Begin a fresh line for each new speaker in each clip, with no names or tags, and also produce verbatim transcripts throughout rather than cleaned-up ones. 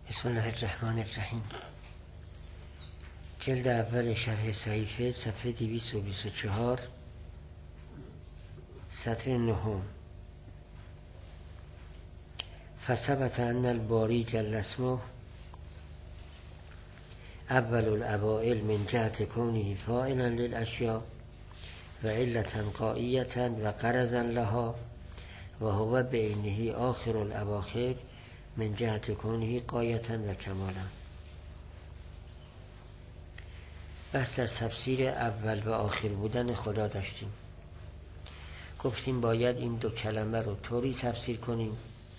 بسم الله الرحمن الرحیم. جلد اول شرح صحیفه صفحه دویست و بیست و چهار سطر نهم. فثبت ان الباری جل اسمه اول الاوائل من جهت کونه فاعلا للاشیاء و علتا قائیتا و غرضا لها و هو بعینه آخر الاواخر من جهت کونه غایتا و کمالا. بحث از تفسیر اول و آخر بودن خدا داشتیم. گفتیم باید این دو کلمه رو طوری تفسیر کنیم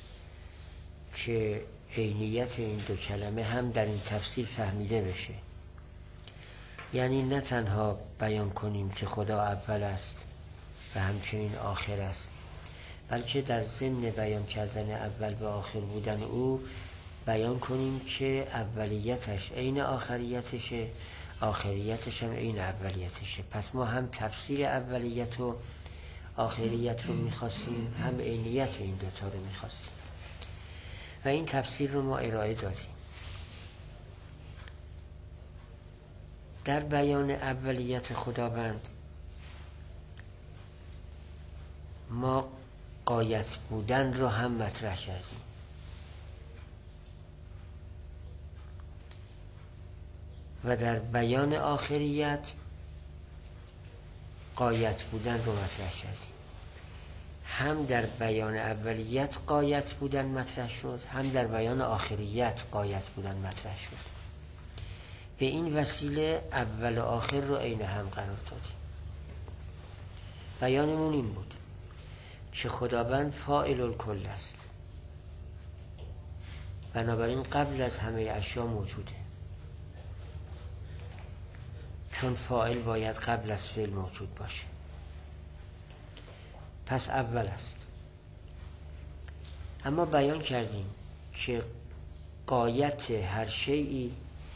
که عینیت این دو کلمه هم در این تفسیر فهمیده بشه. یعنی نه تنها بیان کنیم که خدا اول است و همچنین آخر است، بلکه در ضمن بیان کردن اول و آخر بودن او بیان کنیم که اولیتش عین آخریتشه، آخریتش هم عین اولیتشه. پس ما هم تفسیر اولیت و آخریت رو میخواستیم، هم عینیت این دوتا رو میخواستیم و این تفسیر رو ما ارائه دادیم. در بیان اولیت خداوند ما غایت بودن رو هم مطرح کردیم و در بیان آخریت غایت بودن رو مطرح کردیم. هم در بیان اولیت غایت بودن مطرح شد، هم در بیان آخریت غایت بودن مطرح شد. به این وسیله اول و آخر رو عین هم قرار دادیم. بیانمون این بود که خداوند فاعل الکل است، بنابراین قبل از همه اشیا موجوده، چون فاعل باید قبل از فعل موجود باشه، پس اول است. اما بیان کردیم که غایت هر شیئی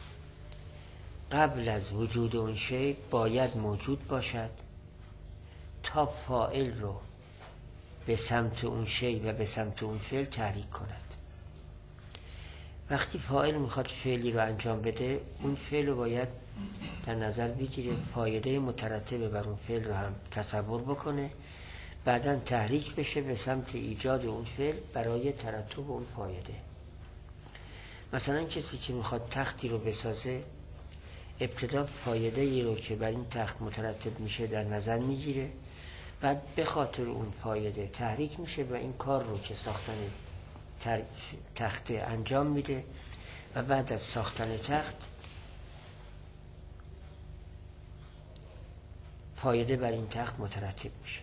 قبل از وجود اون شیء باید موجود باشد تا فاعل رو به سمت اون شیء و به سمت اون فعل تحریک کند. وقتی فاعل میخواد فعلی رو انجام بده، اون فعل رو باید در نظر بگیره، فایده مترتب بر اون فعل رو هم تصور بکنه، بعداً تحریک بشه به سمت ایجاد اون فعل برای ترتب اون فایده. مثلا کسی که میخواد تختی رو بسازه، ابتدا فایده ای رو که بر این تخت مترتب میشه در نظر میگیره، بعد به خاطر اون فایده تحریک میشه و این کار رو که ساختن تخت انجام میده و بعد از ساختن تخت فایده بر این تخت مترتب میشه.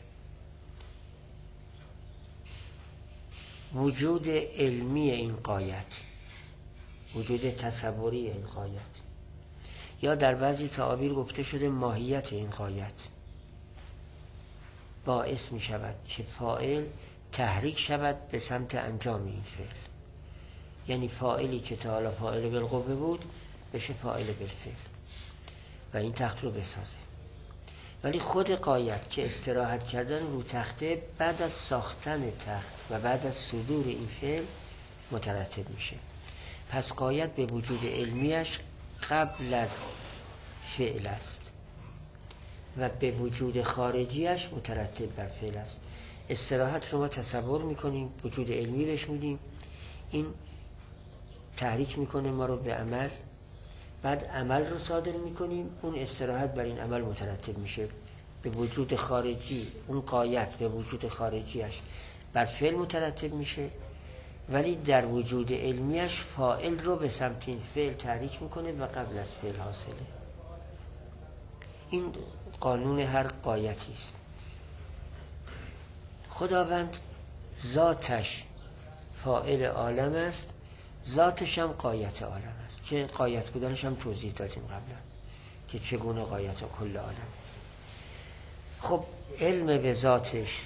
وجود علمی این غایت، وجود تصوری این غایت، یا در بعضی تعابیر گفته شده ماهیت این غایت، باعث می شود که فاعل تحریک شود به سمت انجام این فعل. یعنی فاعلی که تا حالا فاعل بالقوه بود بشه فاعل بالفعل و این تخت رو بسازه. ولی خود غایت که استراحت کردن رو تخته بعد از ساختن تخت و بعد از صدور این فعل مترتب میشه. پس غایت به وجود علمیش قبل از فعل است و به وجود خارجیش مترتب بر فعل است. استراحت رو ما تصور میکنیم، وجود علمی بهش میدیم، این تحریک میکنه ما رو به عمل، بعد عمل رو صادر میکنیم، اون استراحت بر این عمل مترتب میشه. به وجود خارجی اون غایت به وجود خارجیش بر فعل مترتب میشه، ولی در وجود علمیش فاعل رو به سمت این فعل تحریک میکنه و قبل از فعل حاصله. این قانون هر غایتی است. خداوند ذاتش فاعل عالم است، ذاتش هم غایت عالم است، که غایت بودنش هم توضیح دادیم قبلا که چگونه غایت کل عالم. خب علم به ذاتش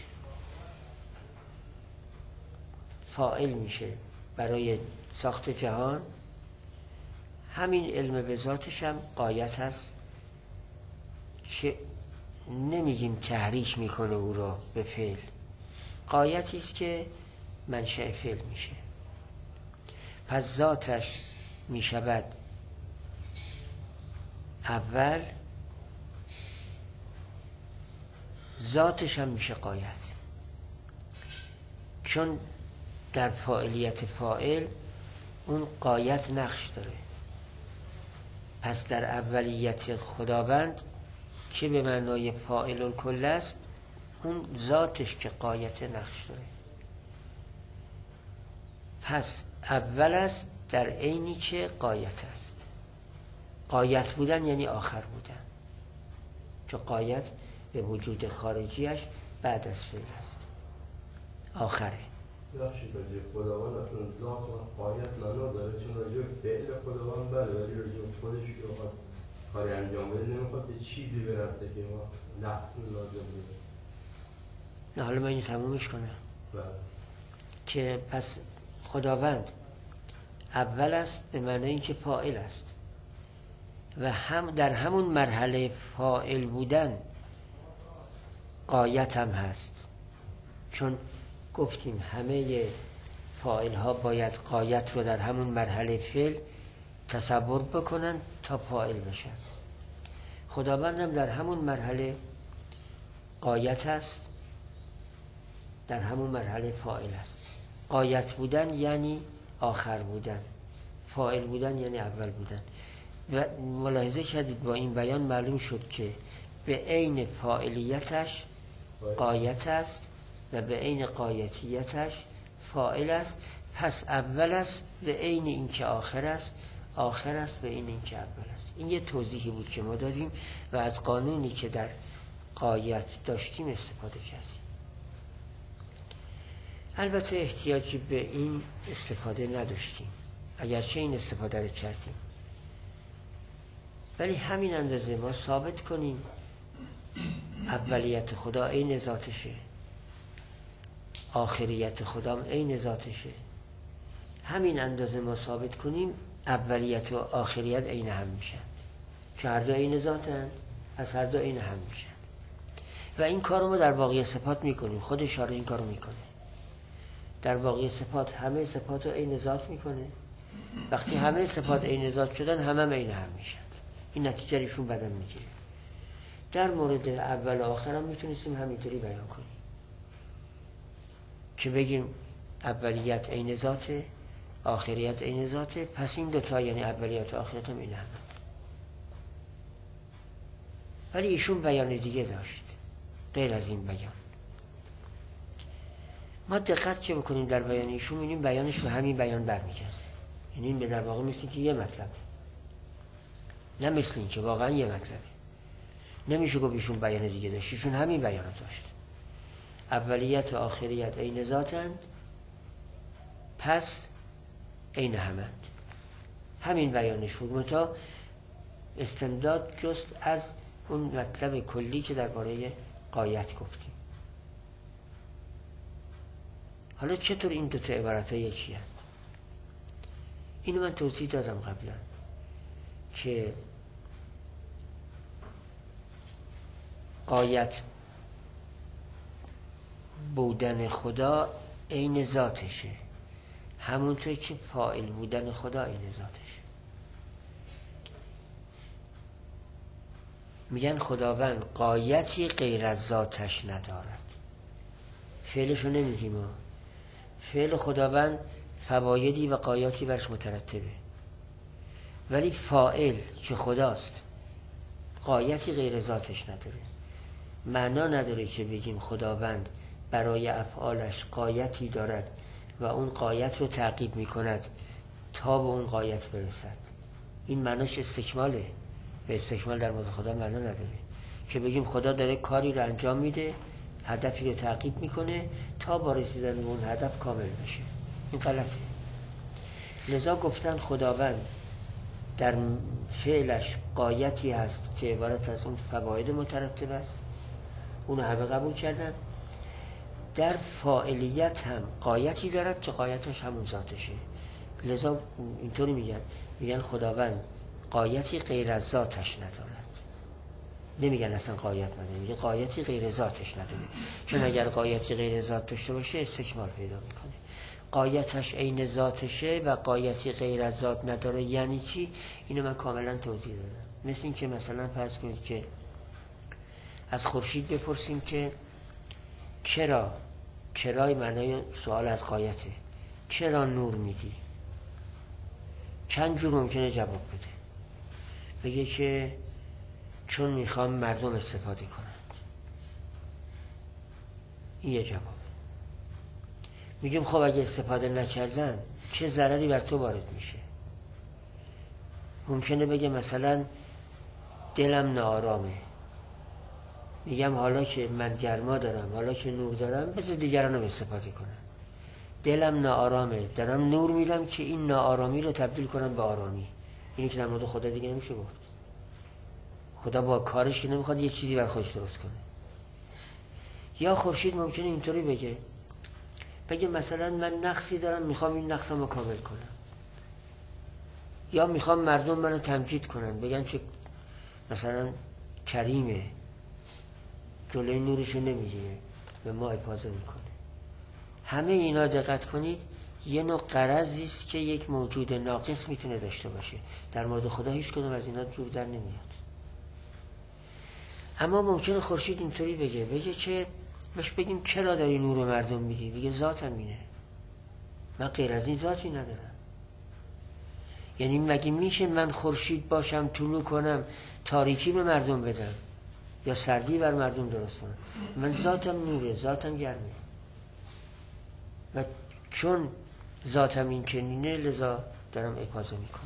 فاعل میشه برای ساخت جهان، همین علم به ذاتش هم غایت هست که نمیگیم تحریک میکنه او را به فعل، غایتی است که منشأ فعل میشه. پس ذاتش می شود اول، ذاتش هم میشه غایت، چون در فاعلیت فاعل اون غایت نقش داره. پس در اولیت خداوند که به معنای فاعل الکل است، اون ذاتش که غایت نقش داره. پس اول است در عینی که غایت است. غایت بودن یعنی آخر بودن، چون غایت به وجود خارجیش بعد از فعل است، آخره.
بخشید راجع خداوند اصلا ذات و غایت معنا داره، چون راجع فعل خداوند بله، ولی راجع خودش که بخواد کاری انجام بده نمیخواد یه چیزی برسه که ما نقص لازم بده.
نه حالا من اینو تمومش کنم.
بله.
که پس خداوند اول است به معنی اینکه فاعل است و هم در همون مرحله فاعل بودن غایت هم هست، چون گفتیم همه فاعل ها باید غایت رو در همون مرحله فعل تصور بکنن تا فاعل بشن. خداوند هم در همون مرحله غایت است، در همون مرحله فاعل است. غایت بودن یعنی آخر بودن، فاعل بودن یعنی اول بودن. و ملاحظه کردید با این بیان معلوم شد که به عین فاعلیتش غایت است و به عین غایتیتش فاعل است. پس اول است به عین اینکه آخر است، آخر است به عین اینکه اول است. این یه توضیحی بود که ما دادیم و از قانونی که در غایت داشتیم استفاده کردیم. البته احتیاجی به این استفاده نداشتیم، اگرچه این استفاده رو کردیم، ولی همین اندازه ما ثابت کنیم اولیت خدا عین ذاتشه، آخریت خدا عین ذاتشه. همین اندازه ما ثابت کنیم اولیت و آخریت عین هم میشن، چون هر دو عین ذاتن، از هر دو عین هم میشن. و این کارو ما در باقی صفات میکنیم، خود اشاره این کارو میکنه. در باقی صفات همه صفات رو عین ذات میکنه. وقتی همه صفات عین ذات شدن، همه هم عین هم میشن. این نتیجه ایشون بدن میگیره. در مورد اول و آخر هم میتونستیم همینطوری بیان کنیم که بگیم اولیت عین ذاته، آخریت عین ذاته، پس این دوتا یعنی اولیت و آخریت هم این هم. ولی ایشون بیان دیگه داشت غیر از این بیان. ما دقت که بکنیم در بیان ایشون، می‌بینیم بیانش به همین بیان برمیگرده. یعنی این به در واقع مثل که یه مطلبه، نه مثل این که واقعا یه مطلبه. نمیشه گفت ایشون بیان دیگه داشت، ایشون همین بیان داشت. اولیت و آخریت عین ذاتند، پس عین همند. همین بیانش بود، متا استمداد جست از اون مطلب کلی که درباره غایت گفتیم. حالا چطور این دو تا عبارت ها یکی هست؟ اینو من توضیح دادم قبلا که غایت بودن خدا عین ذاتشه، همونطور که فاعل بودن خدا عین ذاتشه. میگن خداوند غایتی غیر از ذاتش ندارد. فعلشو نمیگیم ما، فعل خداوند فوایدی و غایاتی برش مترتبه، ولی فاعل که خداست غایتی غیر ذاتش نداره. معنا نداره که بگیم خداوند برای افعالش غایتی دارد و اون غایت رو تعقیب میکند تا به اون غایت برسد. این معناش استکماله، به استکمال در مورد خدا معنا نداره که بگیم خدا داره کاری رو انجام میده، هدفی رو تعقیب میکنه تا با رسیدن به اون هدف کامل بشه. این غلطه. لذا گفتن خداوند در فعلش غایتی هست که عبارت از اون فواید مترتب است، اونو همه قبول کردن. در فاعلیت هم غایتی دارد که غایتش همون ذاتشه. لذا اینطوری میگن میگن خداوند غایتی غیر از ذاتش ندارد. نمیگن اصلا غایت نداره، میگه غایتی غیر ذاتش نداره، چون اگر غایتی غیر ذات داشته باشه استکمال پیدا میکنه. غایتش عین ذاتشه و غایتی غیر از ذات نداره یعنی چی؟ اینو من کاملا توضیح دادم. مثل این که مثلا فرض کنید که از خورشید بپرسیم که چرا، چرای معنای سوال از غایته، چرا نور میدی؟ چند جور ممکنه جواب بده. بگه که چون میخوام مردم استفاده کنند. این یه جواب. میگم خب اگه استفاده نکردن چه ضرری بر تو وارد میشه؟ ممکنه بگه مثلا دلم ناآرامه، میگم حالا که من گرما دارم، حالا که نور دارم، بذار دیگران رو استفاده کنم. دلم ناآرامه، دارم نور میدم که این ناآرامی رو تبدیل کنم به آرامی. اینی که در مورد خدا دیگه نمیشه گفت. خدا با کارش که نمیخواد یه چیزی بر خودش درست کنه. یا خورشید ممکنه اینطوری بگه، بگه مثلا من نقصی دارم، میخوام این نقصم رو کامل کنم. یا میخوام مردم منو تمجید کنن، بگن که مثلا کریمه، جلوی نورشو نمیگیره، به ما افاضه میکنه. همه اینا دقت کنید یه نوع غرضی است که یک موجود ناقص میتونه داشته باشه. در مورد خدا هیچ کدوم از اینا جور در نمیاد. اما ممکنه خورشید اینطوری بگه، بگه که بهش بگیم چرا داری نور رو مردم میدی؟ بگه ذاتم اینه، من غیر از این ذاتی ندارم. یعنی مگه میشه من خورشید باشم، طلوع کنم، تاریکی به مردم بدم یا سردی بر مردم درست کنم؟ من ذاتم نوره، ذاتم گرمه و چون ذاتم این چنینه لذا دارم افاضه میکنم.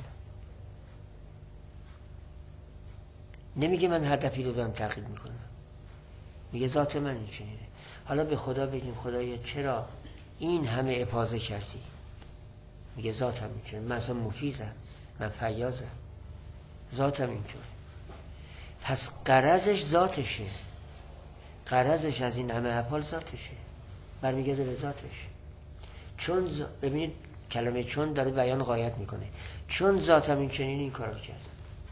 نمیگه من هدفی رو دارم تغییر میکنم، میگه ذات من این چنینه. حالا به خدا بگیم خدایا چرا این همه افاضه کردی؟ میگه ذاتم این چنینه، من اصلا مفیزم، من فیاضم، ذاتم اینطور. پس غرضش ذاتشه، غرضش از این همه افعال ذاتشه، برمیگرده به ذاتش. چون ز... ببینید کلمه چون داره بیان غایت میکنه. چون ذاتم این چنین این کارو کرد.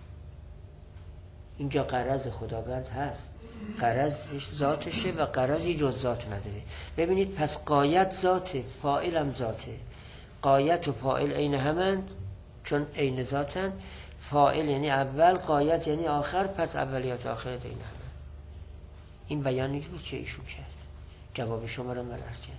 اینجا غرض خداوند هست، غرضش ذاتشه و غرضی جز ذات نداره. ببینید پس غایت ذاته، فاعلم ذاته. غایت و فاعل عین همند چون عین ذاتن. فاعل یعنی اول، غایت یعنی آخر، پس اولیات آخرت عین همند. این بیانی بود که ایشون کرد. جواب شما رو من عرض کرد.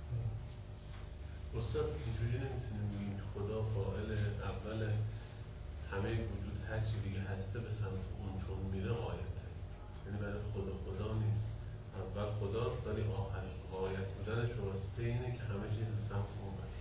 استاد اینجوری نمیتونیم بگیم خدا فاعل اول همه وجود هر چی دیگه هسته به سمت اون چون میره غایته. یعنی برای خدا خدا نیست، اول خداست ولی آخر غایت بودنش واسطه اینه که همه چیز به سمت اون بره.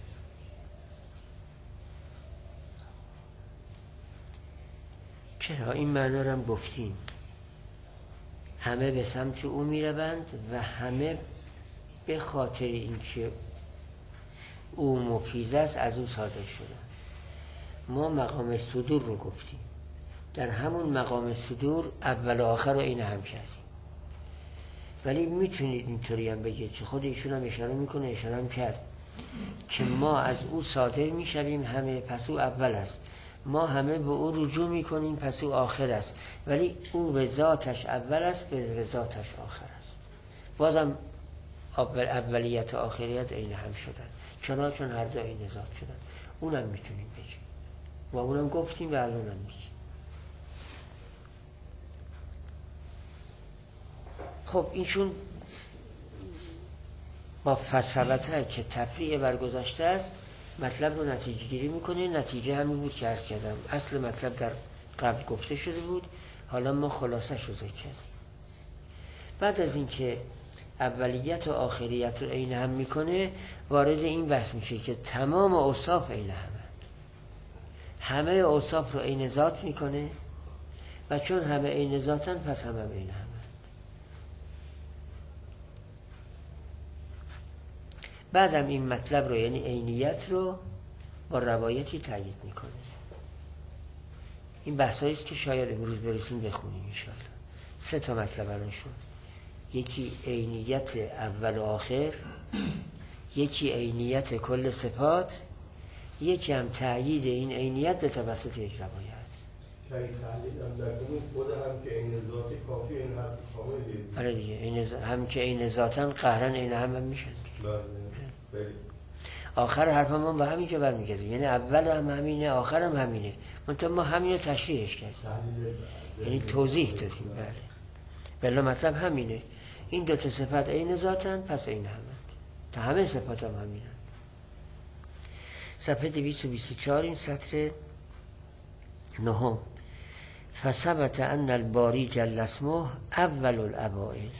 چرا این معنا رو هم گفتیم، همه به سمت او میروند و همه به خاطر اینکه او مفیض است از او صادر شدن. ما مقام صدور رو گفتیم، در همون مقام صدور اول و آخر رو این هم کردیم. ولی میتونید اینطوری هم بگید که خود ایشون هم اشاره میکنه، اشاره هم کرد که ما از او صادر میشویم همه، پس او اول است. ما همه به او رجوع میکنیم، پس او آخر است. ولی او به ذاتش اول است، به ذاتش آخر است. بازم اول اولیت و آخریت عین هم شدن. چرا؟ چون هر دو عین ذات شدن. اونم میتونیم بگیم و اونم گفتیم و الانم میگیم. خب اینشون با فصلته که تفریع برگذشته است مطلب رو نتیجه گیری میکنه. نتیجه همین بود که عرض کردم، اصل مطلب در قبل گفته شده بود، حالا ما خلاصش رو ذکر کردیم. بعد از اینکه اولیت و آخریت رو عین هم میکنه، وارد این بحث میشه که تمام اوصاف عین همند. همه اوصاف رو عین ذات میکنه و چون همه عین ذاتن پس همه عین همند. بعدم این مطلب رو یعنی عینیت رو با روایتی تایید میکنه. این بحثایی است که شاید امروز برسیم بخونیم انشاءالله. سه تا مطلب الان شد. یکی عینیت اول و آخر، یکی عینیت کل صفات، یکی هم تأیید این عینیت به توسط یک روایت.
تأیید هم در کنون خود هم که عین ذاتی کافی این حد کامل دید.
آره دیگه، هم که عین ذاتن قهرن عین هم هم میشن.
بله.
آخر حرف ما به همینجا برمیگرده، یعنی اول هم همینه آخر هم همینه، منتها ما همینو تشریحش کردیم، یعنی توضیح دادیم. بله بله مطلب همینه، این دو تا صفت عین ذاتن پس عین همند، تا همه صفات هم همینند. صفحه دویست و بیست و چهار این سطر نهم. فثبت ان الباری جل اسمه اول الابائل،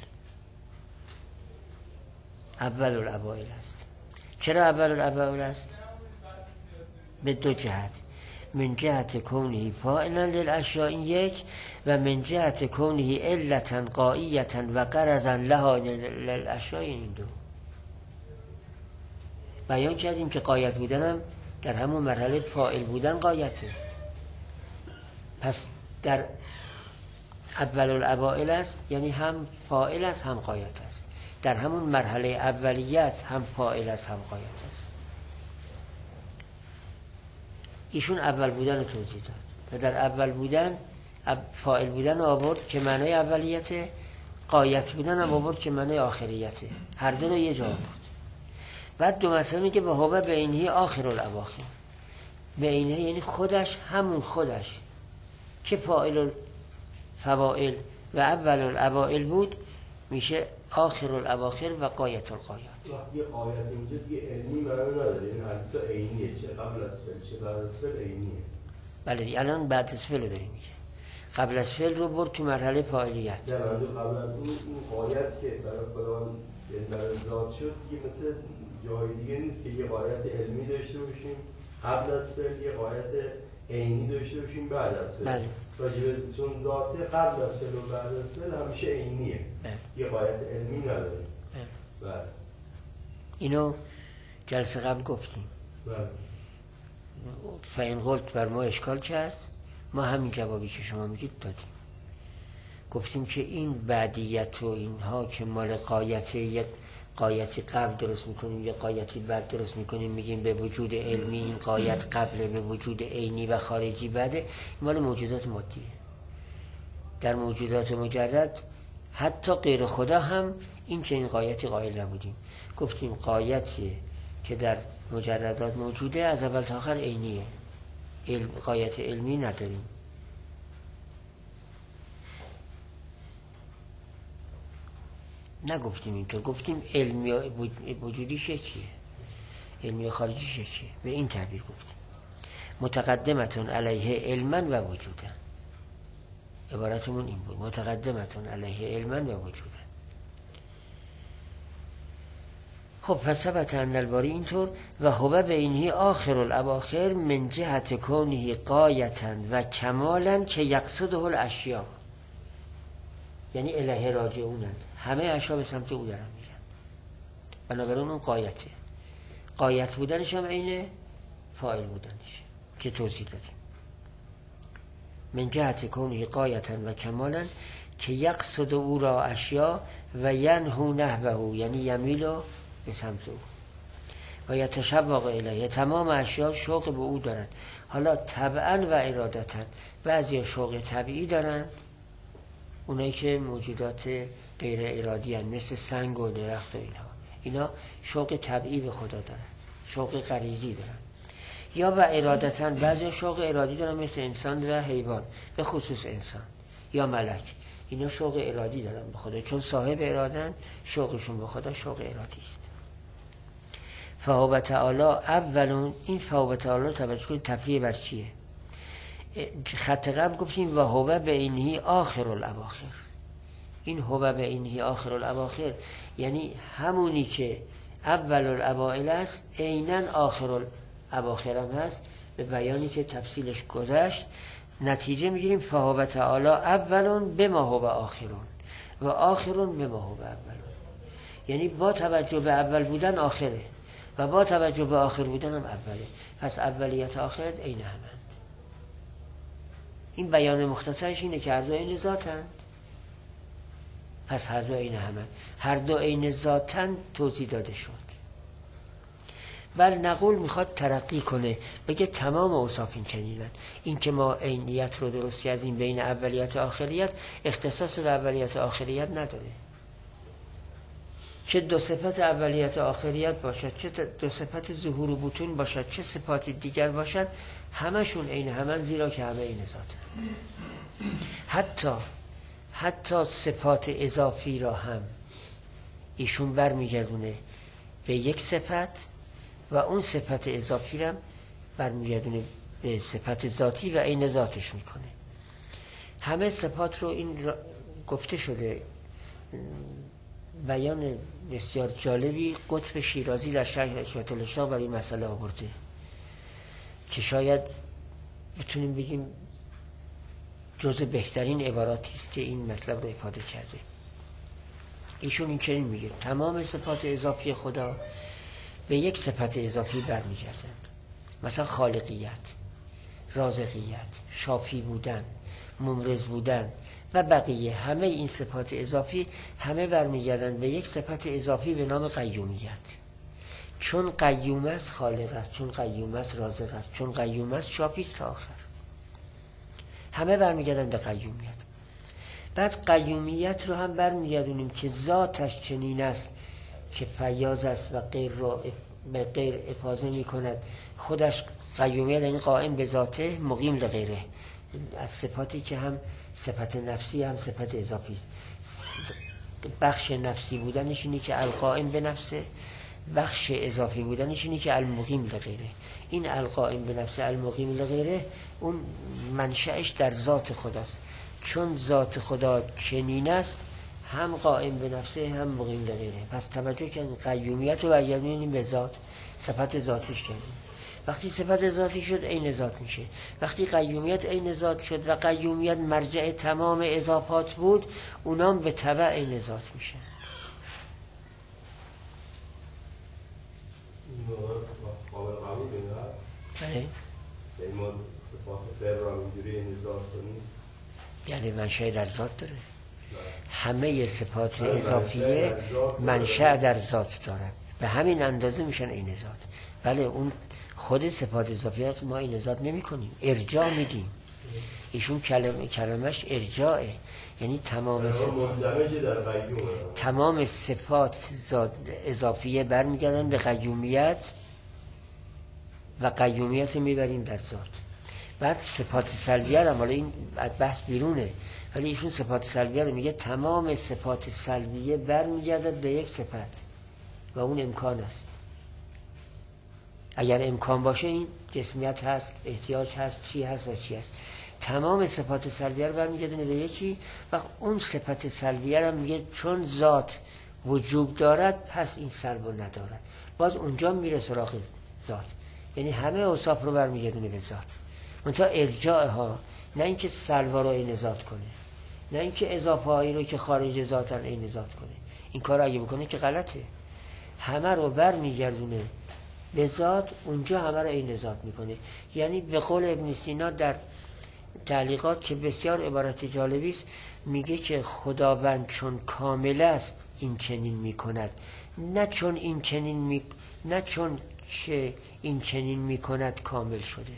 اول الابائل است. چرا اول الابائل است؟ به دو جهت، من جهت کونه فاعلا للاشیاء این یک، و من جهت کونه علتا قائیتا و غرضا لها للاشیاء این دو. بیان کردیم که قایت بودنم در همون مرحله فاعل بودن قایته، پس در اول الابائل است، یعنی هم فاعل است هم قایت است، در همون مرحله اولیت هم فاعل است هم قایت است. ایشون اول بودن رو توضیح داد و در اول بودن فاعل بودن آورد که معنی اولیته، قایت بودن هم آورد که معنی آخریته، هر دو رو یه جا آورد. بعد دو مرتبه میگه به هوه به اینهی آخر الاواخر، به اینهی یعنی خودش، همون خودش که فاعل الفواعل و اول الابائل بود میشه آخر الاواخر و قایت القایات.
وقتی قایت اینجا دیگه علمی معنی نداره، این حالت عینیه، چه قبل از فعل چه بعد از فعل عینیه.
بله دیگه الان بعد از فعل رو داریم میگه، قبل از فعل رو برد تو مرحله فاعلیت.
نه منظور قبل از اون این قایت که برای خداوند برای ذات شد دیگه مثل جای دیگه نیست که یه قایت علمی داشته باشیم قبل از فعل، یه قایت عینی داشته باشیم بعد از فعل.
بله.
راجبه چون ذاته قبل از فعل و بعد از فعل همیشه عینیه.
بله.
یه قایت علمی نداریم.
بله.
بله.
اینو جلسه قبل گفتیم.
بله.
فاین قلت بر ما اشکال کرد، ما همین جوابی که شما میگید دادیم. گفتیم که این بعدیت و اینها که مال قایت، یک قایتی قبل درست میکنیم یا قایتی بعد درست میکنیم، میگیم به وجود علمی این قایت قبله، به وجود عینی و خارجی بعده، مال موجودات مادیه. در موجودات مجرد حتی غیر خدا هم این چنین قایتی قائل نبودیم. گفتیم قایتی که در مجردات موجوده از اول تا آخر عینیه، علم، قایت علمی نداریم. نگفتیم اینطور، گفتیم علمی وجودیش چیه، علمی خارجیش چیه، به این تعبیر گفتیم. متقدمتون علیه علما و وجودا، عبارتمون این بود، متقدمتون علیه علما و وجودا. خب پس ثبت ان الباری اینطور و هو به اینهی آخر الاواخر من جهت کونه قایتا و کمالا که یقصده الاشیاء، یعنی الیه راجعونند، همه اشیاء به سمت او دارن میرن، بنابراین اون قایته. قایت بودنش هم عین فاعل بودنش که توضیح دادیم. من جهت کونه قایتا و کمالا که یقصد او را اشیاء و ینهو نحوه، یعنی یمیلو به سمت او و یتشوق الیه، تمام اشیاء شوق به او دارن. حالا طبعا و ارادتا، بعضی شوق طبیعی دارن، اونایی که موجودات غیر ارادی هن، مثل سنگ و درخت و اینها، اینا شوق طبیعی به خدا دارن، شوق غریزی دارن. یا و ارادتا، بعضی شوق ارادی دارن مثل انسان و حیوان، به خصوص انسان یا ملک، اینا شوق ارادی دارن به خدا، چون صاحب ارادن، شوقشون به خدا شوق ارادی است. فهو تعالی اولون، این فهو تعالی توجه کنید تفریع بر چیه؟ خط قبل گفتیم و هو به اینهی آخر الاواخر، این هو به اینهی آخر الاواخر یعنی همونی که اول الاوائل است عیناً آخر الاواخر هم هست، به بیانی که تفصیلش گذشت نتیجه میگیریم فهو تعالی اولون بما هو آخرون و آخرون بما هو اولون، یعنی با توجه به اول بودن آخره و با توجه به آخر بودن هم اوله، پس اولیت آخرت عین همند. این بیان مختصرش اینه که هر دو عین ذاتن، پس هر دو عین همند، هر دو عین ذاتن توضیح داده شد. بل نقول میخواد ترقی کنه، بگه تمام اوصاف این چنینن، این که ما عینیت رو درست کردیم بین اولیت و آخریت، اختصاص به اولیت و آخریت نداره. چه دو صفت اولیت و آخریت باشد، چه دو صفت ظهور و بطون باشد، چه صفات دیگر باشد، همشون عین همن، زیرا که همه این ذاته. حتی حتی صفات اضافی را هم ایشون برمیگردونه به یک صفت و اون صفت اضافی را برمیگردونه به صفت ذاتی و عین ذاتش میکنه. همه صفات رو این را گفته شده. بیان بسیار جالبی قطب شیرازی در شرح حکمت الاشراق برای مسئله آورده که شاید بتونیم بگیم جزء بهترین عباراتی است که این مطلب رو افاده کرده. ایشون این چنین میگه تمام صفات اضافی خدا به یک صفت اضافی برمیگردند. مثلا خالقیت، رازقیت، شافی بودن، ممرض بودن و بقیه، همه این صفات اضافی همه برمیگردند به یک صفت اضافی به نام قیومیت. چون قیوم است خالق است، چون قیوم است رازق است، چون قیوم است شافی است تا آخر. همه برمیگردند به قیومیت. بعد قیومیت رو هم برمیگردونیم که ذاتش چنین است که فیاض است و غیر را به غیر افاضه می کند. خودش قیومیت یعنی قائم به ذاته، مقیم لغیره. از صفاتی که هم صفت نفسی هم صفت اضافی است. بخش نفسی بودنش اینه که القائم به نفسه، بخش اضافی بودنش اینه که المقیم لغیره. این القائم به نفسه المقیم لغیره اون منشأش در ذات خداست. چون ذات خدا چنین است هم قائم به نفسه هم مقیم لغیره. پس توجه کنید قیومیت رو برگردونیم به ذات، صفت ذاتیش کنیم. وقتی صفت ذاتی شد عین ذات میشه. وقتی قیومیت عین ذات شد و قیومیت مرجع تمام اضافات بود، اونام به تبع عین ذات میشه.
قابل قبول اینه؟
بله.
یعنی ما صفات فعل را اینجوری عین ذات کنیم؟
یعنی منشأ در ذات داره. همه صفات اضافیه منشأ در ذات دارن، به همین اندازه میشن عین ذات. بله اون خود صفات اضافیه ما این ذات نمی کنیم، ارجاع میدیم. ایشون کلمه کلمش ارجاعه، یعنی تمام صفات تمام صفات اضافیه برمیگردن به قیومیت و قیومیت میبریم در ذات. بعد صفات سلبیه هم، حالا این بحث بیرونه، ولی ایشون صفات سلبیه رو میگه تمام صفات سلبیه برمیگردد به یک صفت و اون امکان است. اگر امکان باشه این جسمیت هست، احتیاج هست، چی هست و چی هست. تمام صفات سلبیه رو برمیگردونه به یکی و اون صفت سلبیه رو میگه چون ذات وجود دارد پس این سلب رو ندارد. باز اونجا میره سراغ ذات، یعنی همه اوصاف رو برمیگردونه به ذات. منتها ارجاع ها، نه اینکه سلبا رو عین ذات کنه، نه اینکه اضافه هایی رو که خارج ذاتن عین ذات کنه. این کار اگه بکنه که غلطه. همه رو برمیگردونه به ذات، اونجا همه رو عین ذات میکنه. یعنی به قول ابن سینا در تعلیقات که بسیار عبارت جالبی است، میگه که خداوند چون کامل است این چنین میکند، نه چون این چنین می... نه چون که این چنین میکند کامل شده.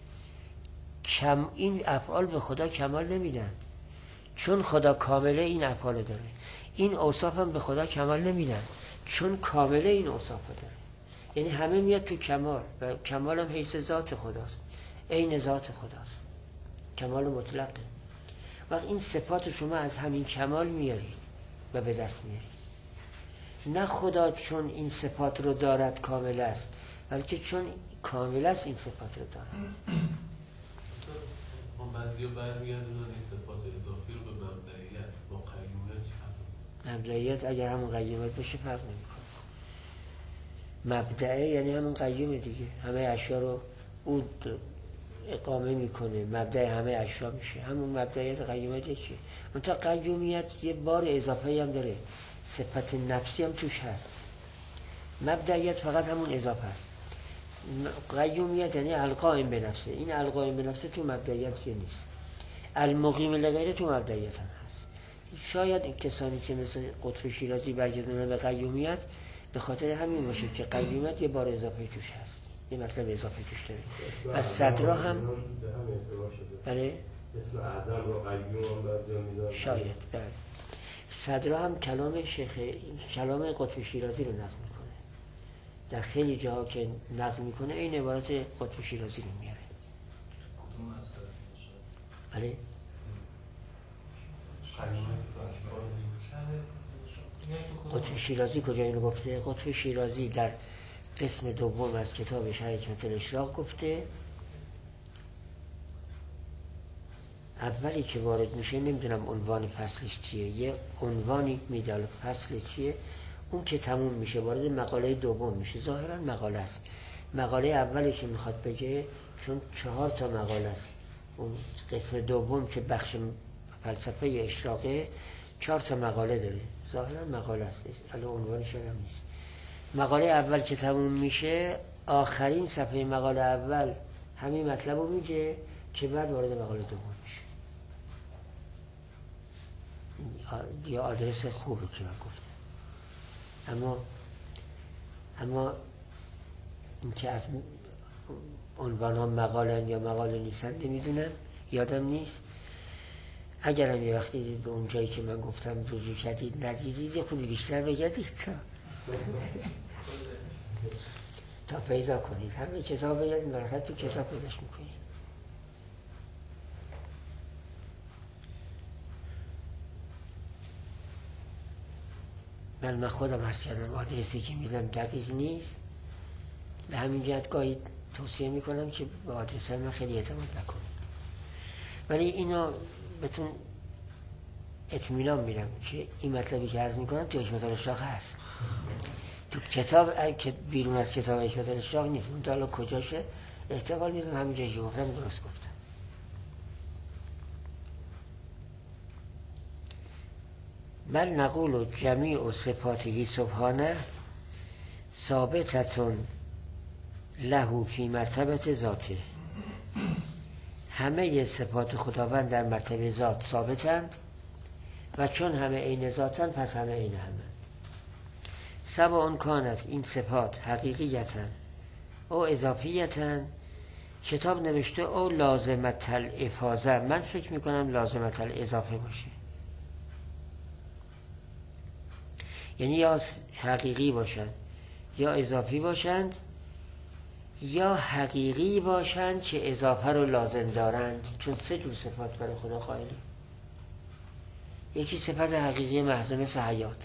کم این افعال به خدا کمال نمیدن، چون خدا کامله این افعال داره. این اوصاف هم به خدا کمال نمیدن، چون کامله این اوصاف داره. یعنی همه میاد تو کمال و کمال هم حیث ذات خداست، عین ذات خداست، کمال مطلقه. وقت این صفات شما از همین کمال میارید و به دست میارید. نه خدا چون این صفات رو دارد کامل است، بلکه چون کامل است این صفات رو دارد.
اون بعضی ها برمیگردن این صفات اضافی رو به مبدعیت با قیومیت چه؟
مبدعیت اگر همون قیومیت باشه فرق نمیکنه. مبدعه یعنی همون قیومه دیگه، همه اشیا رو او اقامه میکنه، مبدع همه اشیا میشه. همون مبدعیت قیومیت چیه؟ منتها قیومیت یه بار اضافه هم داره، صفت نفسی هم توش هست. مبدعیت فقط همون اضافه است. قیومیت یعنی القائم به نفسه. این القائم به نفسه تو مبدعیت که نیست. المقیم لغیره تو مبدعیت هم هست. شاید این کسانی که مثل قطب شیرازی برگردونن به قیومیت به خاطر همین باشه که قیومیت یه بار اضافه توش هست، یه مطلب اضافه توش داره. و صدرا هم بله
اسم اعظم رو قیوم هم بعضی ها میذارن.
شاید بله. صدرا هم کلام شیخ کلام قطب شیرازی رو نقل میکنه، در خیلی جاها که نقل میکنه این عبارت قطب شیرازی رو میاره. بله قطب شیرازی کجا اینو گفته؟ قطب شیرازی در قسم دوم از کتاب شرح حکمت الاشراق گفته اولی که وارد میشه، نمیدونم عنوان فصلش چیه، یه عنوانی میدال فصل چیه، اون که تموم میشه وارد مقاله دوم میشه. ظاهرا مقاله است. مقاله اولی که میخواد بگه، چون چهار تا مقاله است، اون قسم دوم که بخش فلسفه اشراقه چهار تا مقاله داره، ظاهرا مقاله است، الان عنوانش هم نیست. مقاله اول که تموم میشه، آخرین صفحه مقاله اول همین مطلب رو میگه که بعد وارد مقاله دوم میشه. یا آدرس خوبه که من گفتم. اما اما این که از عنوان ها مقالن یا مقاله نیستن نمیدونم، یادم نیست. اگرم یه وقتی دید به اون جایی که من گفتم رجوع کردید ندیدید، یه خودی بیشتر بگردید تا تا پیدا کنید. همه کتاب بگردید برخط تو کتاب پیداش میکنید. من من خودم عرض کردم آدرسی که میدم دقیق نیست، به همین جهت گاهی توصیه میکنم که به آدرس من خیلی اعتماد نکنید، ولی اینو بهتون اطمینان میدم که این مطلبی که عرض میکنم تو حکمت الاشراق هست. تو کتاب که بیرون از کتاب حکمت الاشراق نیست. من تا حالا کجاشه احتمال میدم همین جایی که گفتم درست گفتم. بل نقول جمیع صفاته سبحانه ثابتتون له فی مرتبه ذاته. همه صفات خداوند در مرتبه ذات ثابتند و چون همه عین ذاتند پس همه عین همند. سواء کانت این صفات حقیقیتاً او اضافیتاً، کتاب نوشته او لازمت الافاظه، من فکر میکنم لازمت الاضافه باشه، یعنی یا حقیقی باشند یا اضافی باشند یا حقیقی باشند که اضافه رو لازم دارند. چون سه جور صفات برای خدا قائلیم. یکی صفت حقیقی محض مثل حیات،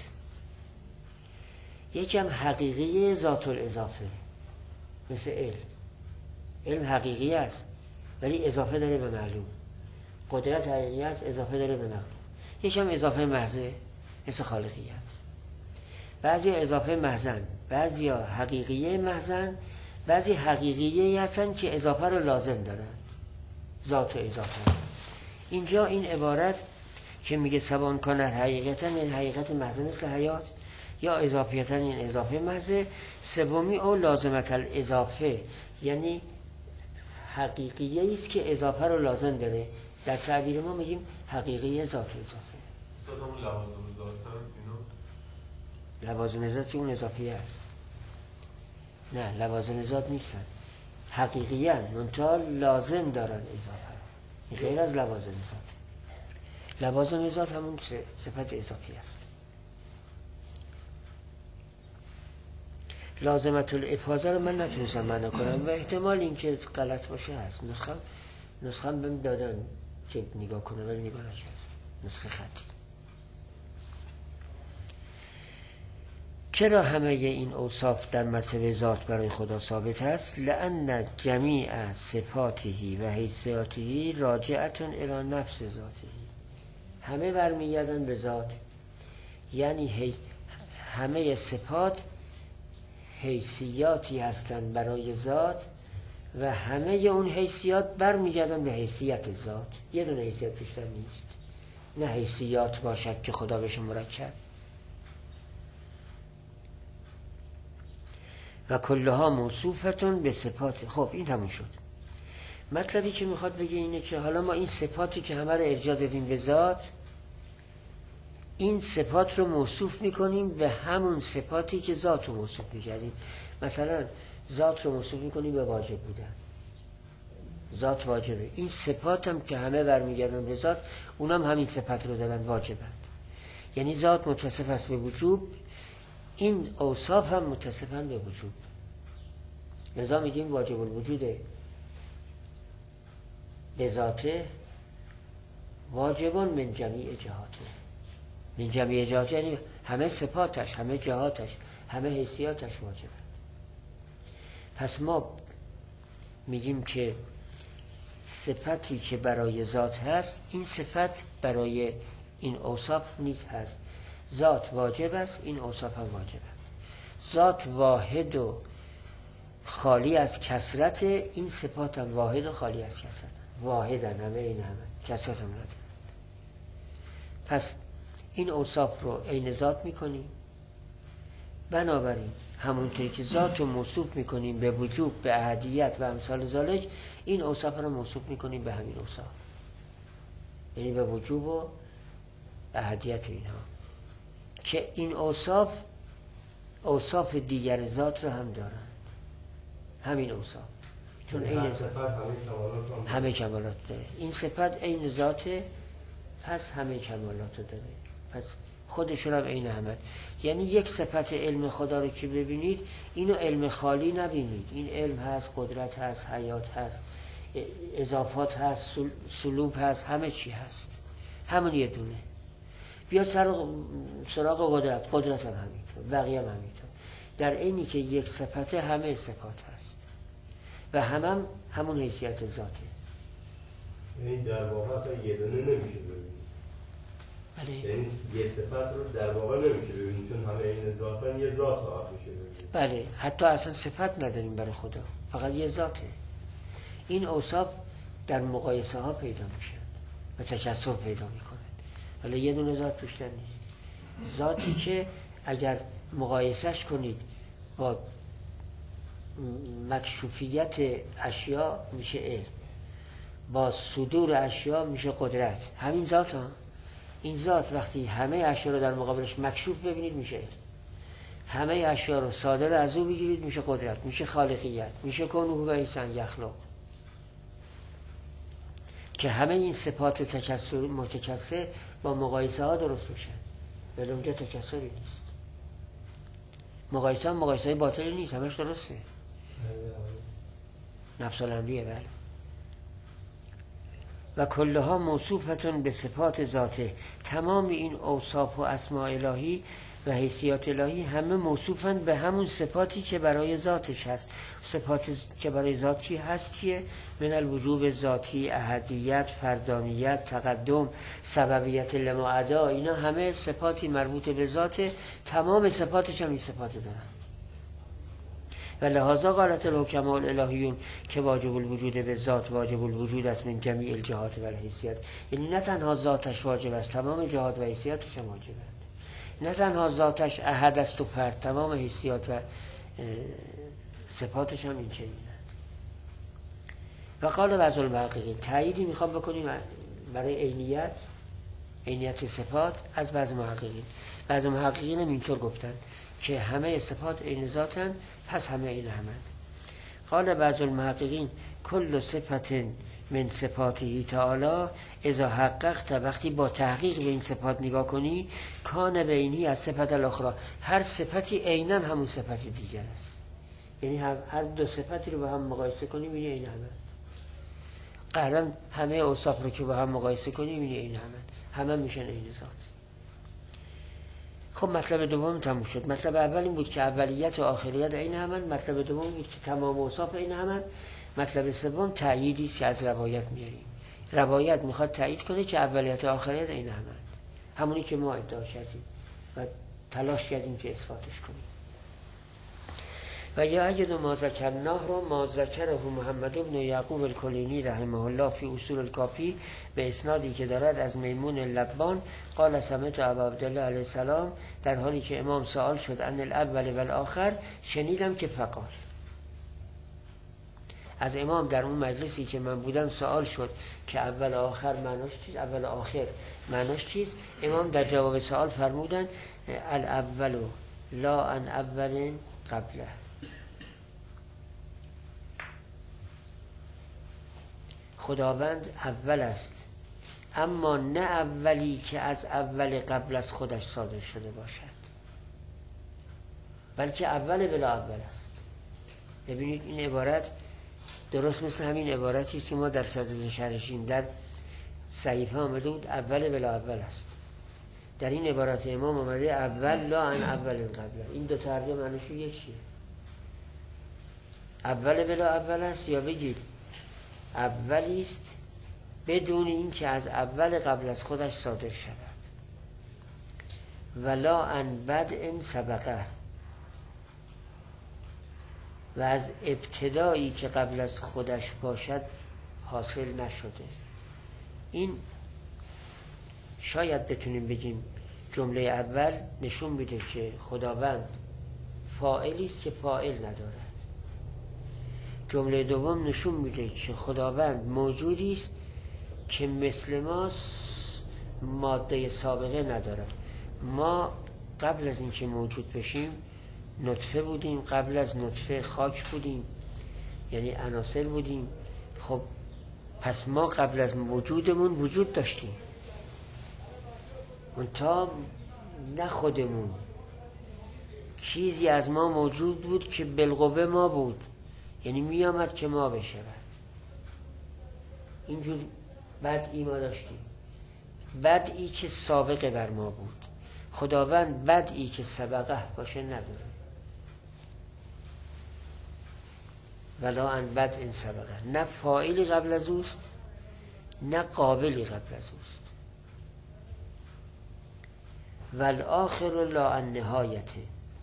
یکی هم حقیقی ذات الاضافه مثل علم. علم حقیقی است ولی اضافه داره به معلوم. قدرت حقیقی است، اضافه داره به معلوم. یکی هم اضافه محضه مثل خالقیت. بعضی اضافه محضن، بعضی حقیقی محضن، بعضی حقیقی هستن که اضافه رو لازم دارن، ذات و اضافه. اینجا این عبارت که میگه سبان کنه حقیقتا، این حقیقت محض مثل حیات، یا اضافیتا این اضافه محض. سومی او لازمت الاضافه، یعنی حقیقی است که اضافه رو لازم داره. در تعبیر ما میگیم حقیقی ذات و اضافه.
صدام لوازم ذاتن اینا؟
لوازم ذات اون اضافی است. نه لوازم ذات نیستن، حقیقی هستن منتها لازم دارن اضافه. این غیر از لوازم ذات. لوازم ذات همون صفت اضافی است. لازمت الافاظه رو من نتونستم معنا کنم و احتمال این که غلط باشه هست. نسخه نسخه بهم دادن که نگاه کنم ولی نگاه نشد، نسخه خطی. چرا همه این اوصاف در مرتبه ذات برای خدا ثابت است؟ لأن جمیع صفاته و حیثیاته راجعتون الی نفس ذاته. همه برمیگردن به ذات، یعنی حی... همه صفات حیثیاتی هستند برای ذات و همه اون حیثیات برمیگردن به حیثیت ذات. یه دونه حیثیت بیشتر نیست. نه حیثیات باشد که خدا بشه مرکب. و کلها موصوفتون به صفات. خب این تموم شد. مطلبی که میخواد بگه اینه که حالا ما این صفاتی که همه رو ارجاع دادیم به ذات، این صفات رو موصوف میکنیم به همون صفاتی که ذات رو موصوف میکردیم. مثلا ذات رو موصوف میکنیم به واجب بودن، ذات واجبه. این صفات هم که همه برمیگردن به ذات، اونم همین صفت رو دارن، واجبن. یعنی ذات متصف است به وجوب، این اوصاف هم متصفن به وجوب. لذا میگیم واجب الوجوده به ذاته واجبان من جمیع جهاته. من جمیع جهاته یعنی همه صفاتش، همه جهاتش، همه حیثیاتش واجبه. پس ما میگیم که صفتی که برای ذات هست، این صفت برای این اوصاف نیز هست. ذات واجب است، این اوصاف هم واجب است. ذات واحد و خالی از کثرت، این صفات هم واحد و خالی از کثرت، واحدن، همه این همه کثرت هم ندارند. پس این اوصاف رو عین ذات میکنیم. بنابراین همونطوری که ذات رو موصوف میکنیم به وجوب، به احدیت و امثال ذالک، این اوصاف رو موصوف میکنیم به همین اوصاف، یعنی به وجوب و احدیت اینها، که این اوصاف اوصاف دیگر ذات رو هم دارن. همین اوصاف چون این ذات همه کمالات داره، این صفت عین ذاته، پس همه کمالات داره، پس خودشون هم عین همه. یعنی یک صفت علم خدا رو که ببینید، اینو علم خالی نبینید. این علم هست، قدرت هست، حیات هست، اضافات هست، سلوب هست، همه چی هست، همون یه دونه. بیاد سراغ قدرت، قدرت هم همینطور، بقیه هم همینطور. در اینی که یک صفت همه صفات هست و هم, هم همون حیثیت ذاته.
یعنی در واقع یه دونه نمیشه ببینید.
بله.
یعنی یه صفت رو در واقع نمیشه ببینید، چون همه این ذاتن یه ذات ها میشه ببینید.
بله، حتی اصلا صفت نداریم برای خدا، فقط یه ذاته. این اوصاف در مقایسه ها پیدا میشن و تکثر پیدا میکنن، ولی یه دونه ذات توشتن نیست. ذاتی که اگر مقایسهش کنید با مکشوفیت اشیا میشه علم، با صدور اشیا میشه قدرت. همین ذات ها، این ذات وقتی همه اشیا رو در مقابلش مکشوف ببینید میشه علم، همه اشیا رو صادر از او بگیرید میشه قدرت، میشه خالقیت، میشه کنوه و ایسان یخلق. که همه این صفات تکثر متکثر با مقایسه ها درست میشن، ولی اونجا تکثری نیست. مقایسه ها مقایسه های باطلی نیست، همش درسته. نفس الامریه. بله. و کلها موصوفتون به صفات ذاته. تمام این اوصاف و اسماء الهی و حیثیات الهی همه موصوفن به همون صفاتی که برای ذاتش هست. صفاتی که برای ذاتی هست چیه؟ من الوجوب ذاتی، احدیت، فردانیت، تقدم، سببیت لما عدا، اینا همه صفاتی مربوط به ذاته. تمام صفاتش هم این صفات دارن. و لحاظا قالت الحکماء الالهیون که واجب الوجود به ذات واجب الوجود است من جمیع الجهات و الحیثیات. یعنی نه تنها ذاتش واجب است، تمام جهات و حیثیاتش هم واجبه. نه تنها ذاتش احد است و فرد، تمام حیثیات و صفاتش هم این چنینه. و قال بعض المحققین، تأییدی میخوام بکنیم برای عینیت، عینیت صفات از بعض محققین. بعض محققین هم اینطور گفتن که همه صفات عین ذاتن، پس همه عین همند. قال بعض المحققین کل صفت من صفاته تعالی اذا حققت، وقتی با تحقیق به این صفات نگاه کنی، کان بینی از صفت الاخرى، هر صفتی عیناً همون صفت دیگر است. یعنی هر دو صفتی رو با هم مقایسه کنی میبینی عین همه. قطعاً همه اوصاف رو که با هم مقایسه کنی میبینی عین همه، همه میشن عین ذات. خب مطلب دوم تموم شد. مطلب اول این بود که اولیت و آخریت عین همن. مطلب دوم بود که تمام اوصاف عین همن. مطلب سوم تأییدی است که از روایت میاریم. روایت میخواد تأیید کنه که اولیت و آخریت عین همن، همونی که ما ادعا کردیم و تلاش کردیم که اثباتش کنیم. و یا اجد ما ذکرناه رو ما ذکره محمد بن یعقوب الکلینی رحمه الله فی اصول الکافی به اسنادی که دارد از میمون لبان قال سمعت ابا عبدالله علیه السلام، در حالی که امام سوال شد عن الاول و الاخر، شنیدم که فقال. از امام در اون مجلسی که من بودم سوال شد که اول آخر معناش چیست، اول آخر معناش چیست. امام در جواب سوال فرمودن الاول لا ان اول قبله. خداوند اول است اما نه اولی که از اول قبل از خودش صادر شده باشد، بلکه اول بلا اول است. ببینید این عبارت درست مثل همین عبارتی است که ما در صدد شرحشیم در صحیفه آمده بود اول بلا اول است. در این عبارت امام آمده اول لا عن اول قبل. این دو ترجمه معنیش یکیه. اول بلا اول است، یا بگید اولی است بدون این که از اول قبل از خودش صادر شود. ولا عن بدء سبقه، و از ابتدایی که قبل از خودش باشد حاصل نشده. این شاید بتونیم بگیم جمله اول نشون میده که خداوند فاعلی است که فاعل ندارد. جمله دوم نشون میده که خداوند موجودی است که مثل ما ماده سابقه ندارد. ما قبل از اینکه موجود بشیم نطفه بودیم، قبل از نطفه خاک بودیم، یعنی عناصر بودیم. خب پس ما قبل از وجودمون وجود داشتیم، منتها نه خودمون، چیزی از ما موجود بود که بالقوه ما بود، یعنی می آمد که ما بشود. اینجور بدئی ما داشتیم، بدئی که سابقه بر ما بود. خداوند بدئی که سبقه باشه نداره. ولا عن بدء سبقه، نه فاعلی قبل از اوست نه قابلی قبل از اوست. والآخر لا عن نهایته،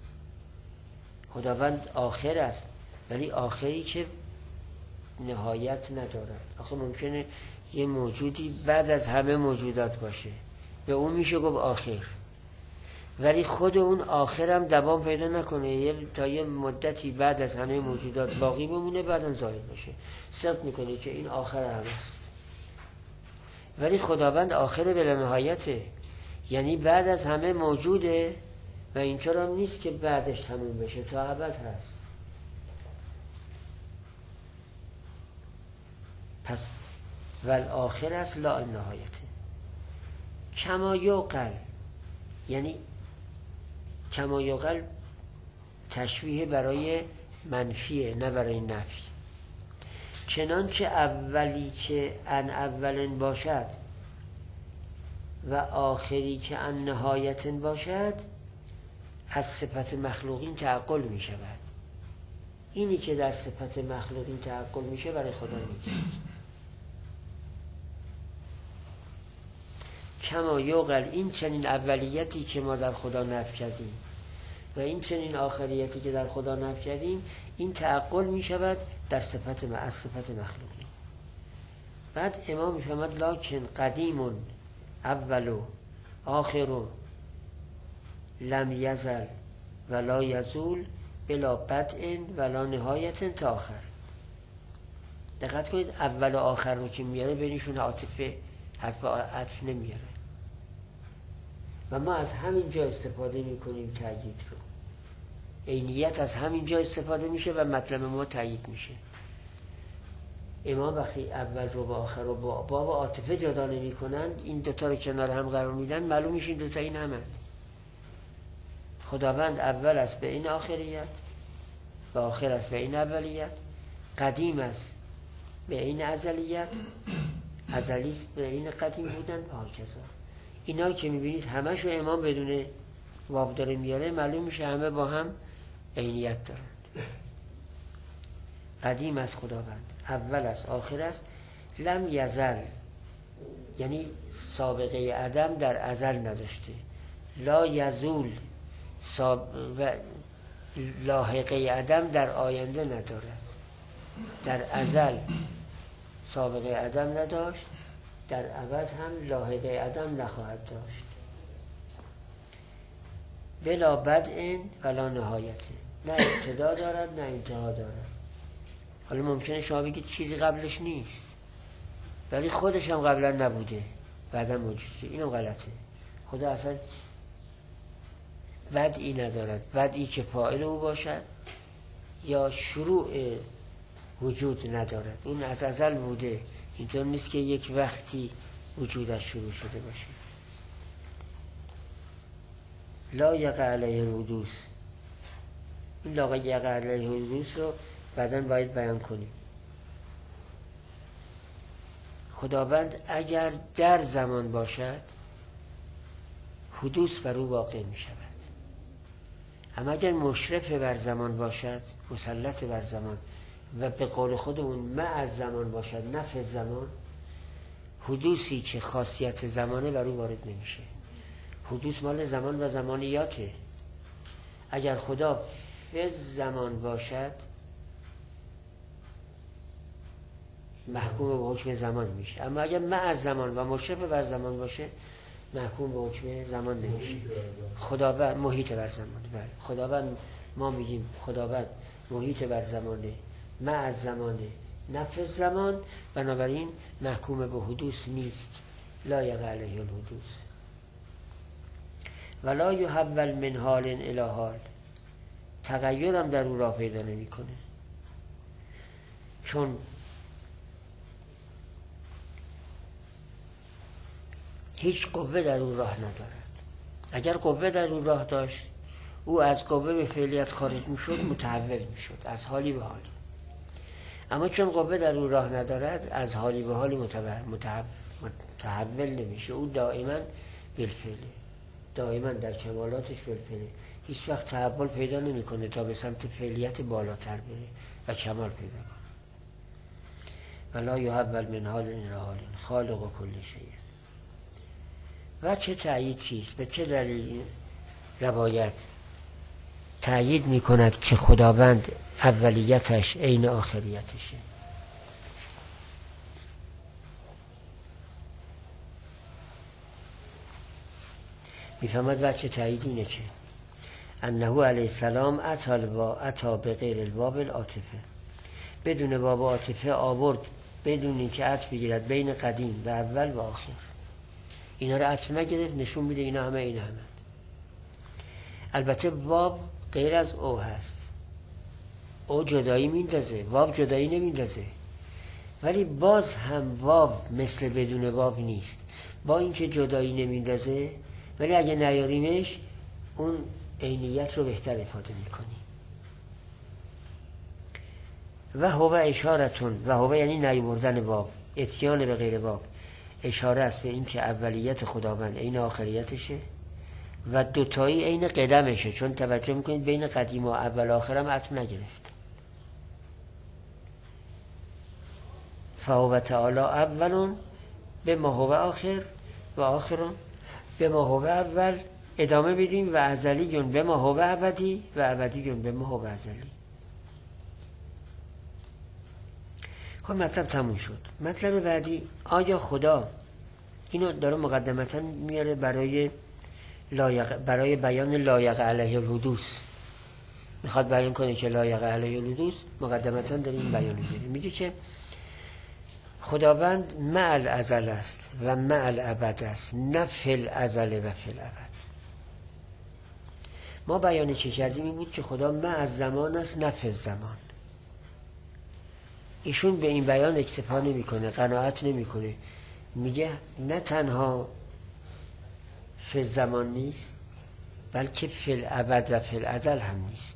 خداوند آخر است ولی آخری که نهایت ندارد. آخه ممکنه یه موجودی بعد از همه موجودات باشه، به اون میشه گفت آخر، ولی خود اون آخرم دوام پیدا نکنه، یه تا یه مدتی بعد از همه موجودات باقی بمونه، بعداً زائل بشه. صدق میکنه که این آخر هم است. ولی خداوند آخر بلا نهایته، یعنی بعد از همه موجوده و اینطور هم نیست که بعدش تموم بشه، تا ابد هست. پس والآخر است لا النهایته. کما یوقل، یعنی کما یوقل تشبیه برای منفیه نه برای نفی. چنانچه اولی که ان اولن باشد و آخری که ان نهایتن باشد از صفت مخلوقین تعقل می شود. اینی که در صفت مخلوقین تعقل میشه برای خدا نیست. کما یوقل، این چنین اولیتی که ما در خدا نفی کردیم و این چنین آخریتی که در خدا نفی کردیم، این تعقل می شود در صفت ما از صفت مخلوقین. بعد امام می فهمد لکن قدیم اول آخر لم یزل ولا یزول بلا بدء ولا نهایت تا آخر. دقت کنید اول و آخر رو که میاره بینشون عاطفه حرف عطف نمیاره و ما از همین جا استفاده میکنیم تأیید رو. عینیت از همین جا استفاده میشه و مطلب ما تأیید میشه. امام وقتی اول رو با آخر رو با باب و عاطفه جدا نمی کنند، این دوتا رو کنار هم قرار میدن، معلوم میشه این دوتا این همه. خداوند اول است به این آخریت و آخر است به این اولیت، قدیم است به این ازلیت، ازلی است به این قدیم بودن و هاکذا. اینا رو که میبینید همش رو امام بدون واب داره میاره، معلوم میشه همه با هم عینیت دارن. قدیم است خداوند، اول است آخر است، لم یزل یعنی سابقه عدم در ازل نداشته، لا یزول ساب... و لاحقه عدم در آینده ندارد. در ازل سابقه عدم نداشت، در ابد هم لاحقه عدم نخواهد داشت. بلا بدء ولا نهایته، نه ابتدا دارد نه انتها دارد. حالا ممکنه شما بگید چیزی قبلش نیست، ولی خودش هم قبلا نبوده بعدا موجود شده. اینم غلطه. خدا اصلا بدئی ندارد، بدئی که فاعل او باشد یا شروع وجود ندارد. اون از ازل بوده، اینطور نیست که یک وقتی وجودش شروع شده باشه. لا یقع علیه الحدوث، این لا یقع علیه الحدوث رو بعداً باید بیان کنیم. خداوند اگر در زمان باشد حدوث بر او واقع می شود، اما اگر مشرف بر زمان باشد، مسلط بر زمان و به قول خودمون مع زمان باشد، نفع زمان، حدوثی که خاصیت زمانه بر او وارد نمیشه. حدوث مال زمان و زمانیاته. اگر خدا فی زمان باشد محکوم به حکم زمان میشه، اما اگر مع زمان و مشرف بر زمان باشه محکوم به حکم زمان نمیشه. خداوند محیط بر زمان، بله خداوند ما میگیم خداوند محیط بر زمانه، مع زمانه، نفع زمان، بنابراین محکوم به حدوث نیست. لا یقع علیه الحدوث ولا یحول من حال الی حال، تغییرم در او راه پیدا نمیکنه، چون هیچ قوه در او راه ندارد. اگر قوه در او راه داشت او از قوه به فعلیت خارج میشد، متحول میشد از حالی به حالی. اما چون قوه در او راه ندارد از حالی به حالی متحول نمیشه، او دائما بالفعله، دائما در کمالاتش بالفعله، هیچ وقت تحول پیدا نمیکنه تا به سمت فعلیت بالاتر بره و کمال پیدا کنه. ولا یحول من حال الی حال خالق کل شیء. و چه تأیید چیست؟ به چه دلیل روایت تأیید میکند که خداوند اولیتش عین آخریتشه؟ میفهمد بچه تأیید اینه که انه علیه السلام اتی اتا به غیر الباب العاطفه، بدون باب عاطفه آورد، بدون اینکه عطف بگیرد بین قدیم و اول و آخر. اینا رو عطف نگرفت، نشون میده اینا همه اینا همه. البته باب غیر از او هست، او جدایی میندازه، باب جدایی نمیندازه، ولی باز هم باب مثل بدون باب نیست. با اینکه جدایی نمیندازه ولی اگه نیاریمش اون عینیت رو بهتر افاده میکنی. و هو اشارتون، و هو یعنی نیاوردن باب، اتیان به غیر باب، اشاره است به این که اولیت خداوند عین آخریتشه و دوتایی عین قدمشه، چون توجه میکنید بین قدیم و اول آخرم عطف نگرفت. فهو تعالی اولون به ما هو آخر و آخرون به ما هو اول، ادامه بدیم و ازلیون به ما هو ابدی و ابدیون به ما هو ازلی. خب مطلب تموم شد. مطلب بعدی، آیا خدا، اینو داره مقدمتا میاره برای لایق، برای بیان لا یقع علیه الحدوث، میخواد بیان کنه که لا یقع علیه الحدوث، مقدمتا داره این بیان میاره، میگه که خداوند مع الازل است و مع الابد است، نه فی الازل و فی الابد. ما بیانی که کردیم این بود که خدا مع الزمان است نه فی الزمان. ایشون به این بیان اکتفا نمیکنه، قناعت نمیکنه، میگه نه تنها فی الزمان نیست بلکه فی الابد و فی الازل هم نیست،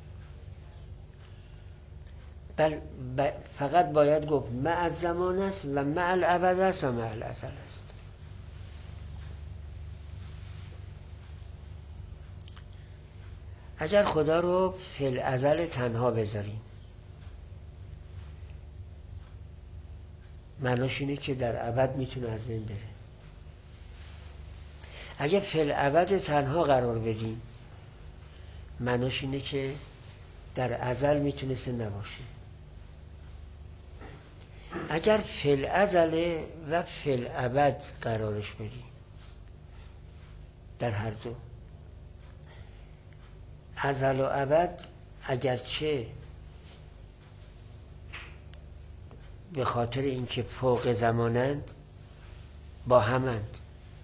بل فقط باید گفت مع الزمان است و مع الابد است و مع الازل است. اگر خدا رو فی الازل تنها بذاریم معناش اینه که در ابد میتونه از بین بره. اگر فی الابد تنها قرار بدیم معناش اینه که در ازل میتونسته نباشه. اگر فی الازل و فی الابد قرارش بدیم، در هر دو ازل و ابد اگرچه به خاطر اینکه فوق زمانند با همند،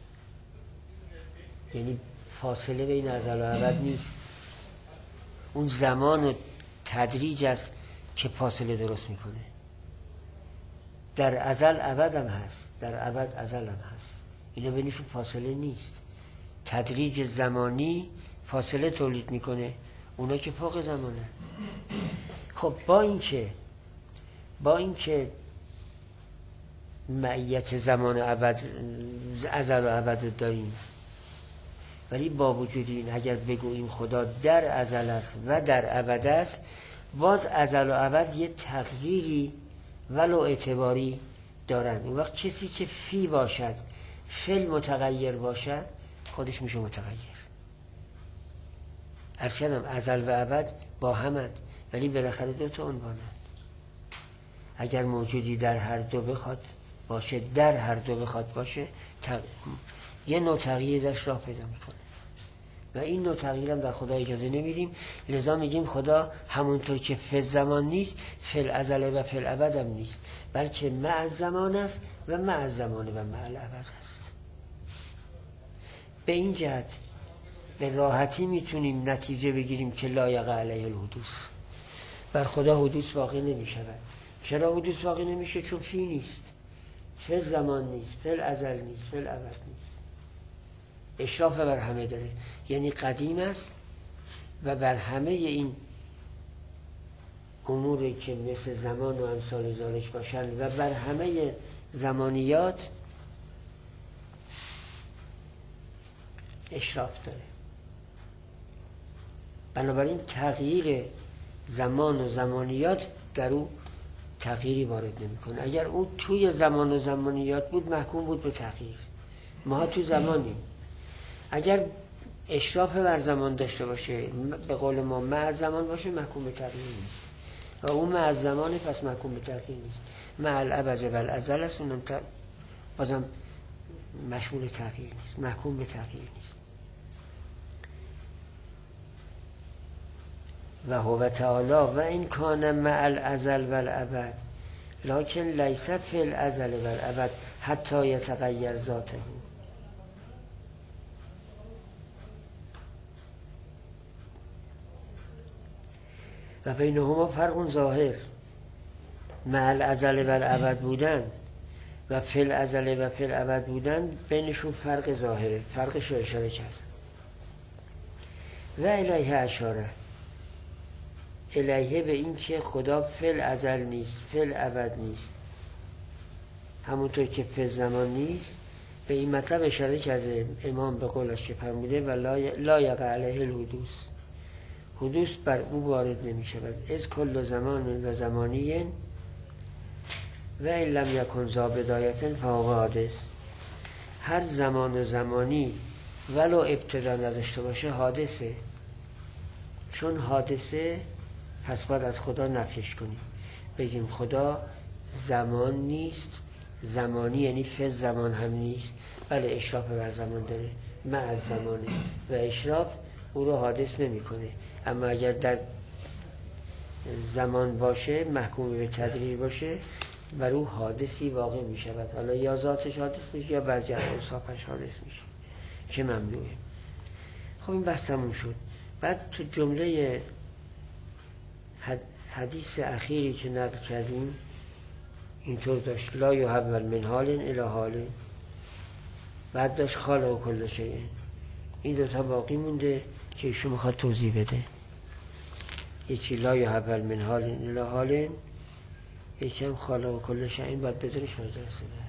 یعنی فاصله بین ازل و ابد نیست، اون زمان و تدریج است که فاصله درست میکنه. در ازل ابد هم هست، در ابد ازل هم هست. اینا بینشون فاصله نیست. تدریج زمانی فاصله تولید میکنه، اونا که فوق زمانه. خب با اینکه با اینکه معیت زمان ابد ازل و ابد رو داریم، ولی با وجود این اگر بگوییم خدا در ازل است و در ابد است، باز ازل و ابد یه تغییری ولو اعتباری دارن. اون وقت کسی که فی باشد، فعل متغیر باشد، خودش میشه متغیر. عرض کردم ازل و ابد با همند، ولی بالاخره دو تا عنوانند. اگر موجودی در هر دو بخواد باشه، در هر دو بخواد باشه، تغ... یه نوع تغییر درش راه پیدا میکنه و این نوع تغییر هم در خدا اجازه نمیدیم. لذا میگیم خدا همونطور که فی زمان نیست، فی الازل و فی الابد هم نیست، بلکه مع زمان است و مع زمان و مع الابد است. به این جهت به راحتی میتونیم نتیجه بگیریم که لا یقع علیه الحدوث، بر خدا حدوث واقع نمیشود. چرا حدوث واقع نمیشه؟ چون فی نیست، فی زمان نیست، فی الازل نیست، فی الابد نیست. اشراف بر همه داره، یعنی قدیم است و بر همه این اموری که مثل زمان و امثال ذالک باشن و بر همه زمانیات اشراف داره. بنابراین تغییر زمان و زمانیات در او تغییری وارد نمیکنه. اگر او توی زمان و زمانیات بود محکوم بود به تغییر. ما تو زمانیم. اگر اشراف بر زمان داشته باشه، به قول ما مع زمان باشه، محکوم به تغییر نیست و اون مع زمانه، پس محکوم به تغییر نیست. مع الابد و الازل است، اونم بازم مشمول تغییر نیست، محکوم به تغییر نیست. و هو تعالی و این کان مع الازل و الابد لکن لیس فی الازل و الابد حتی یتغیر ذاته. و بینهما فرق ظاهر، مع الازل و الابد بودن و فی الازل و فی الابد بودن بینشون فرق ظاهره. فرقش رو اشاره کرد. و الیه اشاره، الیه به این که خدا فی الازل نیست، فی الابد نیست، همونطور که فی زمان نیست. به این مطلب اشاره کرده امام به قولش که فرموده و لا یقع علیه الحدوث، حدوث بر او وارد نمی شود. از کل زمان و زمانین و این لم یکن ذا بدایت فهو حادث. هر زمان و زمانی ولو ابتدا نداشته باشه حادثه. چون حادثه پس باید از خدا نفیش کنیم، بگیم خدا زمان نیست، زمانی یعنی فی زمان هم نیست، بله اشراف بر زمان داره، مع زمانه و اشراف او رو حادث نمی کنه. اما اگر در زمان باشه، محکوم به تدریج باشه، بر او حادثی واقع می شود. حالا یا ذاتش حادث میشه یا بعضی از اوصافش حادث میشه که ممنوعه. خب این بحث تموم شد. بعد تو جمله حدیث اخیری که نقل کردیم اینطور داشت لا یحول من حال الی حال، بعد داشت خالق کل شیء. این دوتا باقی مونده که ایشون میخواد توضیح بده. یکی لا یحول من حال الی حال، یکی هم خالق کل شیء. این باید بذارش مجلس